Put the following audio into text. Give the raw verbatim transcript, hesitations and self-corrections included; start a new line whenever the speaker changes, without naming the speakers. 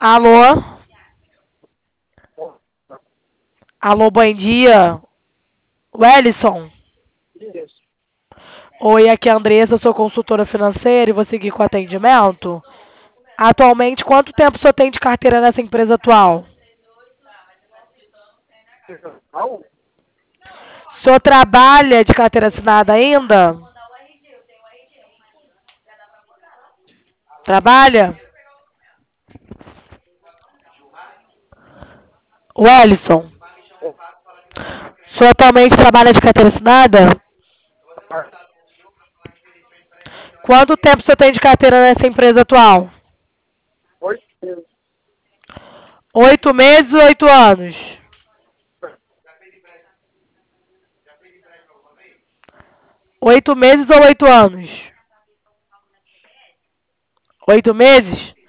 Alô? Alô, bom dia. Wellison?
Isso.
Oi, aqui é a Andressa, sou consultora financeira e vou seguir com o atendimento. Atualmente, quanto tempo o senhor tem de carteira nessa empresa atual?
Não?
O senhor trabalha de carteira assinada ainda? Trabalha? Wellison? O senhor atualmente trabalha de carteira assinada? Quanto tempo o senhor tem de carteira nessa empresa atual?
Oito meses.
Oito meses ou oito anos? Oito meses ou oito anos? Oito meses?